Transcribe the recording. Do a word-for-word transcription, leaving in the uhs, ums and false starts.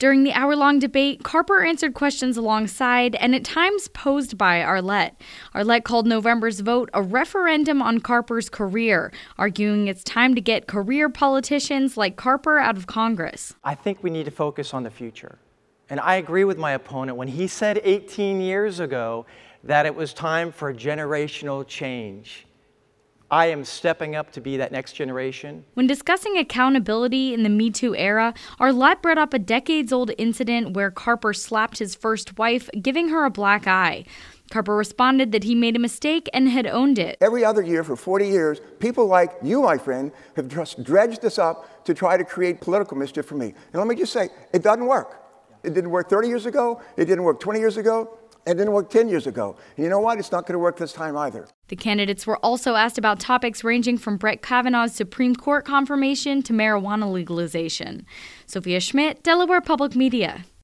During the hour-long debate, Carper answered questions alongside and at times posed by Arlette. Arlette called November's vote a referendum on Carper's career, arguing it's time to get career politicians like Carper out of Congress. I think we need to focus on the future. And I agree with my opponent when he said eighteen years ago that it was time for generational change. I am stepping up to be that next generation. When discussing accountability in the Me Too era, Arlette brought up a decades-old incident where Carper slapped his first wife, giving her a black eye. Carper responded that he made a mistake and had owned it. Every other year for forty years, people like you, my friend, have just dredged this up to try to create political mischief for me. And let me just say, it doesn't work. It didn't work thirty years ago, it didn't work twenty years ago, it didn't work ten years ago. And you know what? It's not going to work this time either. The candidates were also asked about topics ranging from Brett Kavanaugh's Supreme Court confirmation to marijuana legalization. Sophia Schmidt, Delaware Public Media.